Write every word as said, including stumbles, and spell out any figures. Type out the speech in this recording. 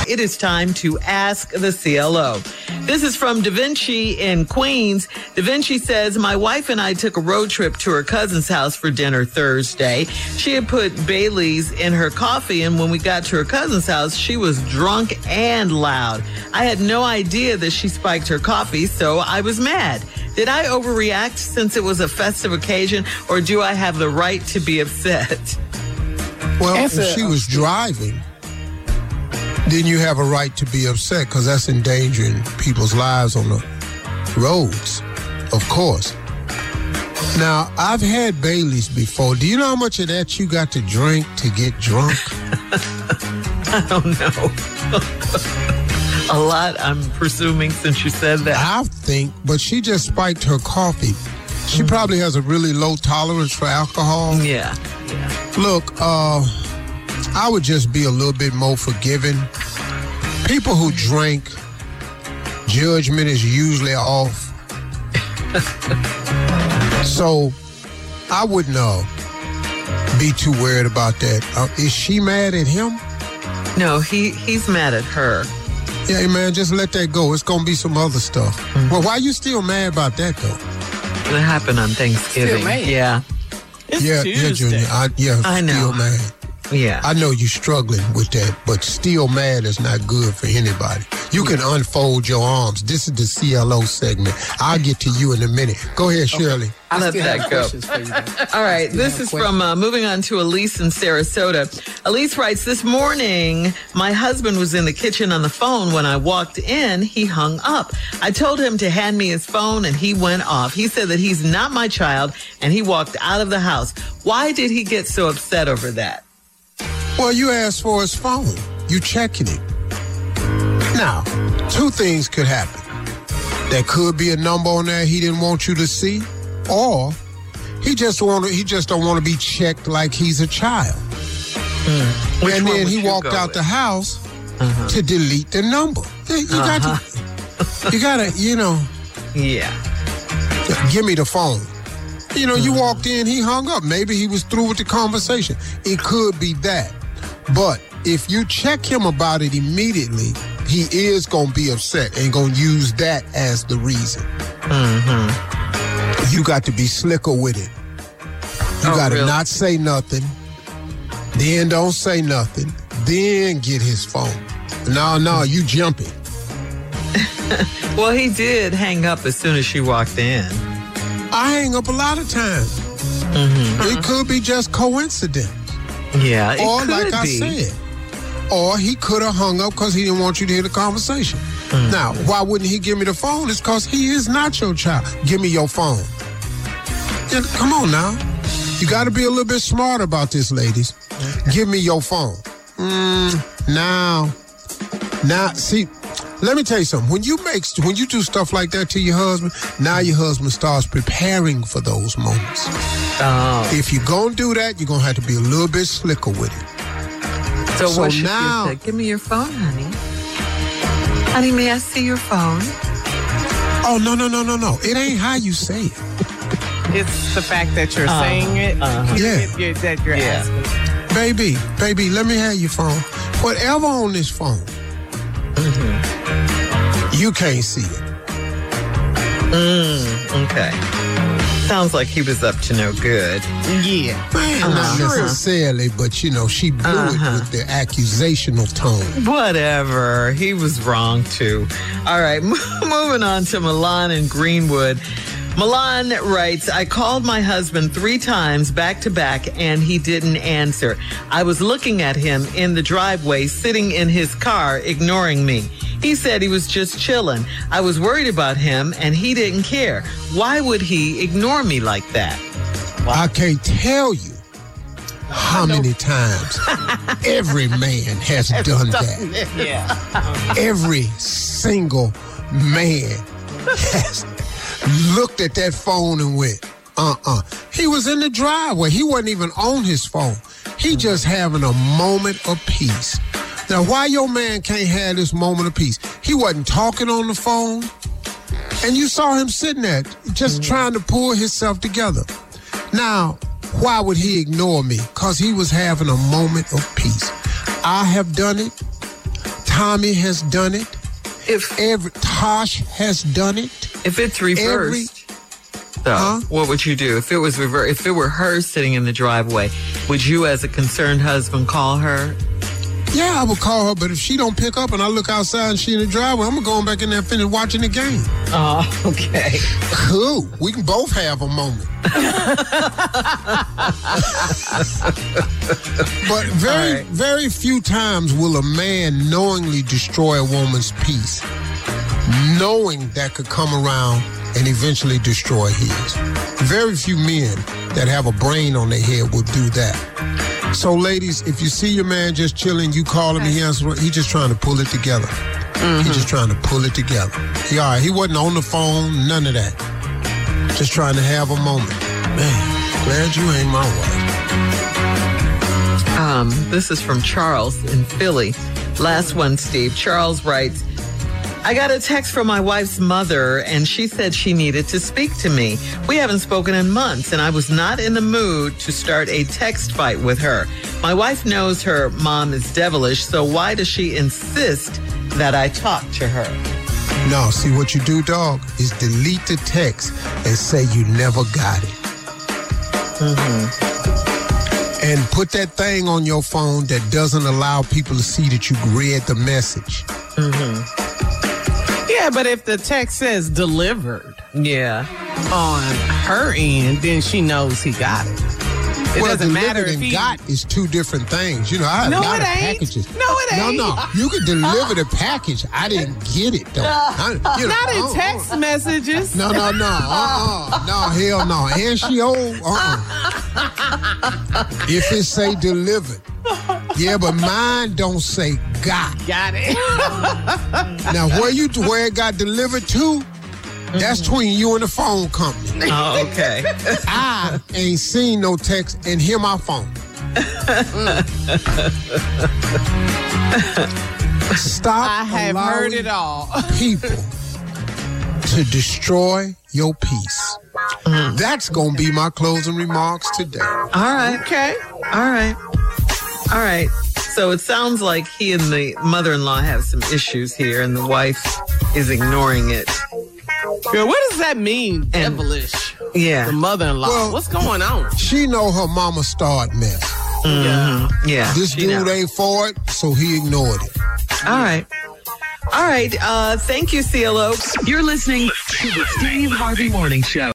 It is time to ask the C L O. This is from Da Vinci in Queens. Da Vinci says, my wife and I took a road trip to her cousin's house for dinner Thursday. She had put Bailey's in her coffee, and when we got to her cousin's house, she was drunk and loud. I had no idea that she spiked her coffee, so I was mad. Did I overreact since it was a festive occasion, or do I have the right to be upset? Well, if she was driving, then you have a right to be upset because that's endangering people's lives on the roads, of course. Now, I've had Bailey's before. Do you know how much of that you got to drink to get drunk? I don't know. A lot, I'm presuming, since you said that. I think, but she just spiked her coffee. She mm. probably has a really low tolerance for alcohol. Yeah, yeah. Look, uh, I would just be a little bit more forgiving. People who drink, judgment is usually off. So, I wouldn't uh, be too worried about that. Uh, is she mad at him? No, he, he's mad at her. Yeah, man, just let that go. It's going to be some other stuff. Mm-hmm. Well, why you still mad about that, though? It happened on Thanksgiving. Still mad. Yeah. It's yeah, Tuesday. yeah, Junior. I, yeah, I know. Still mad. Yeah. I know you're struggling with that, but still mad is not good for anybody. You can unfold your arms. This is the C L O segment. I'll get to you in a minute. Go ahead, Shirley. Okay. Let that go. All right. This is from, uh, moving on to Elise in Sarasota. Elise writes, this morning, my husband was in the kitchen on the phone. When I walked in, he hung up. I told him to hand me his phone, and he went off. He said that he's not my child, and he walked out of the house. Why did he get so upset over that? Well, you asked for his phone. You checking it. Now, two things could happen. There could be a number on there he didn't want you to see, or he just want he just don't want to be checked like he's a child. Mm. And then he walked out with? the house uh-huh. to delete the number. You got uh-huh. to, you gotta, you know. Yeah. Give me the phone. You know, mm. you walked in, he hung up. Maybe he was through with the conversation. It could be that. But if you check him about it immediately, he is going to be upset and going to use that as the reason. Mm-hmm. You got to be slicker with it. You oh, got to really? not say nothing, then don't say nothing, then get his phone. No, no, you jumping. Well, he did hang up as soon as she walked in. I hang up a lot of times. Mm-hmm. It could be just coincidence. Yeah, it or could like I be. said, or he could have hung up because he didn't want you to hear the conversation. Mm-hmm. Now, why wouldn't he give me the phone? It's because he is not your child. Give me your phone. Yeah, come on now. You got to be a little bit smart about this, ladies. Okay. Give me your phone. Mm, now, now, see, let me tell you something. When you make, when you do stuff like that to your husband, now your husband starts preparing for those moments. Oh. If you're going to do that, you're going to have to be a little bit slicker with it. So, so what should now, you say? Give me your phone, honey. Honey, may I see your phone? Oh, no, no, no, no, no. It ain't how you say it. It's the fact that you're uh, saying it. Uh-huh. Yeah. You're, that you're yeah. asking. Baby, baby, let me have your phone. Whatever on this phone, mm-hmm. you can't see it. Mm, okay. Sounds like he was up to no good. Yeah. Man, uh-huh. not necessarily, but, you know, she blew uh-huh. it with the accusational tone. Whatever. He was wrong, too. All right. Moving on to Milan in Greenwood. Milan writes, I called my husband three times back to back and he didn't answer. I was looking at him in the driveway, sitting in his car, ignoring me. He said he was just chilling. I was worried about him and he didn't care. Why would he ignore me like that? Wow. I can't tell you how many times every man has done that. Yeah. Every single man has looked at that phone and went, uh-uh. He was in the driveway. He wasn't even on his phone. He just having a moment of peace. Now, why your man can't have this moment of peace? He wasn't talking on the phone, and you saw him sitting there just mm-hmm. trying to pull himself together. Now, why would he ignore me? Because he was having a moment of peace. I have done it Tommy has done it. If Every Tosh has done it. if it's reversed, though, Huh? what would you do if it was reversed? If it were her sitting in the driveway, would you, as a concerned husband, call her? Yeah, I would call her, but if she don't pick up and I look outside and she in the driveway, I'm gonna go on back in there and finish watching the game. Oh, okay. Cool. We can both have a moment. But very, All right. very few times will a man knowingly destroy a woman's peace, knowing that could come around and eventually destroy his. Very few men that have a brain on their head will do that. So, ladies, if you see your man just chilling, you call him and he answers, he's just trying to pull it together. Mm-hmm. He's just trying to pull it together. He, all right, he wasn't on the phone, none of that. Just trying to have a moment. Man, glad you ain't my wife. Um, this is from Charles in Philly. Last one, Steve. Charles writes, I got a text from my wife's mother, and she said she needed to speak to me. We haven't spoken in months, and I was not in the mood to start a text fight with her. My wife knows her mom is devilish, so why does she insist that I talk to her? No, see what you do, dog, is delete the text and say you never got it. Mm-hmm. And put that thing on your phone that doesn't allow people to see that you read the message. Mm-hmm. Yeah, but if the text says delivered Yeah. on her end, then she knows he got it. It well, doesn't matter delivered if and he... got is two different things. You know, I have No, a lot it of ain't. packages. No, it ain't. No, no. You can deliver the package. I didn't get it, though. I, you know, Not in uh-uh. text messages. No, no, no. Uh-uh. No, hell no. And she old? Uh-uh. If it say delivered. Yeah, but mine don't say got. Got it. Now, where you where it got delivered to, that's between you and the phone company. Oh, okay. I ain't seen no text and hear my phone. Stop I have allowing heard it all. people to destroy your peace. That's going to be my closing remarks today. All right. Okay. All right. All right. So it sounds like he and the mother-in-law have some issues here, and the wife is ignoring it. Girl, what does that mean, devilish? Yeah. The mother-in-law. Well- What's going on? She know her mama started mess. Yeah. Yeah. This she dude knows. ain't for it, so he ignored it. All right. All right. Uh, thank you, C L O. You're listening to the Steve Harvey Morning Show.